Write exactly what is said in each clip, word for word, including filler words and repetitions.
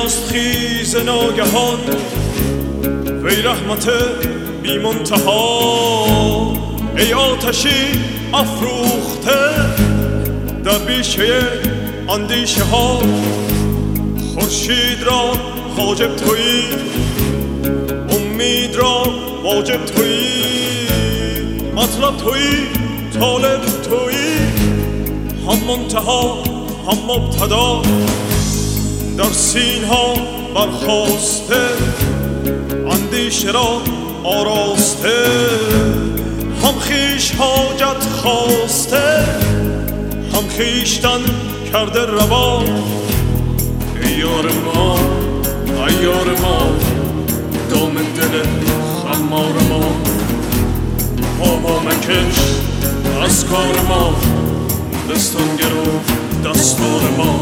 پیداست خیز ناگهان وی رحمت بی منتها. ای آتشی افروخته در بیشه اندیشه ها، خورشید را حاجب تویی، امید را واجب تویی، مطلب تویی، طالب تویی، هم منتها هم مبتدا. در سینها برخاسته اندیشه را آراسته، هم خویش حاجت خواسته هم خویشتن کرده روا. ای یار ما ای یار ما دام دل خمار ما، پا مکش از کار ما، دستان گرو دستار ما.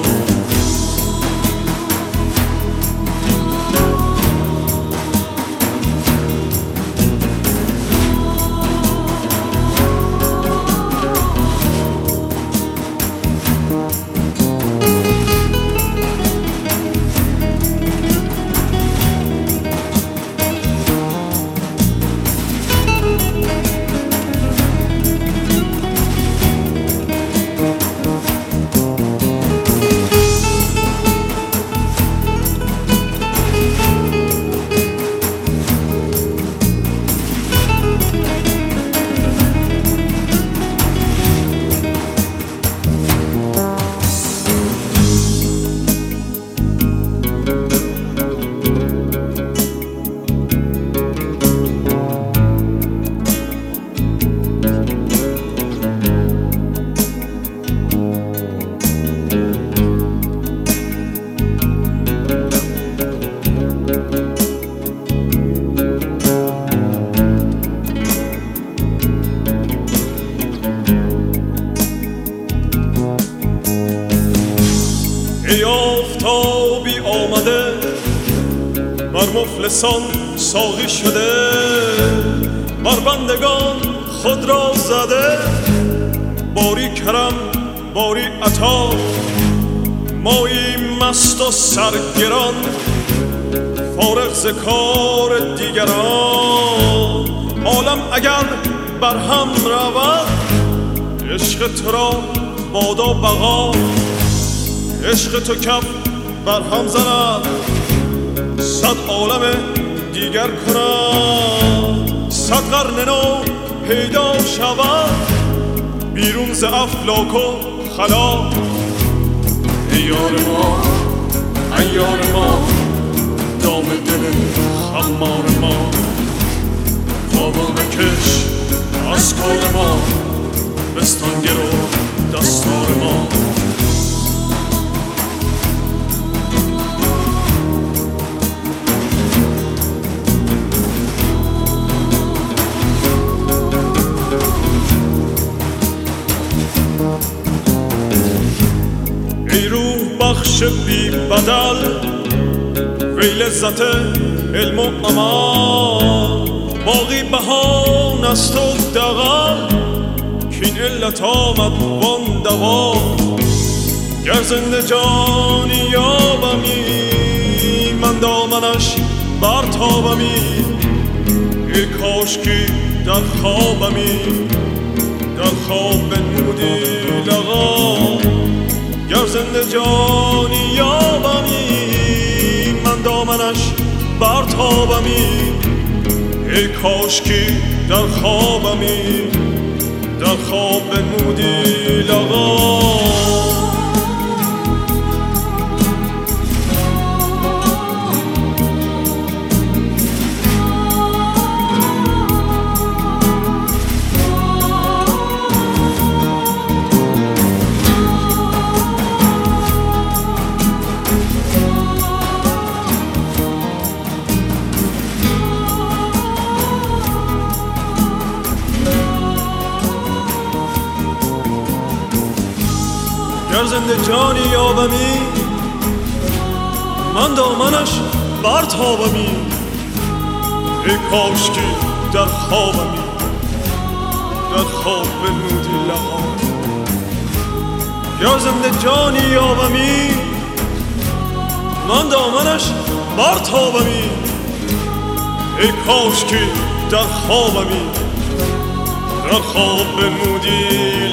ای آفتابی آمده بر مفلسان ساقی شده، بر بندگان خود را زده باری کرم باری عطا. مایی مست و سرگران فارغ ز کار دیگران، عالم اگر بر هم رود عشق تو را بادا بقا. عشق تو کف بر هم زند صد عالم دیگر کند، صد قرن نو پیدا شود بیرون ز افلاک و خلا. ای یار ما ای یار ما دام دل خمار ما، پا مکش از کار ما، بستان گرو دستار ما. ای روح بخش بی بدل وی لذت علم و عمل، باقی بهان است و دغل کین علت آمد وان دوا. گر زنده جانی یابمی من دامنش برتابمی، ای کاشکی در خوابمی در خواب بنمودی لقا. گر زنده جانی یابمی من دامنش برتابمی، ای کاشکی در خوابمی در خواب بنمودی لقا. گر زنده جانی یابمی من دامنش برتابمی، ای کاشکی در خوابمی در خواب بنمودی لقا. گر زنده جانی یابمی من دامنش برتابمی، ای کاش که در خوابمی، در خواب بنمودی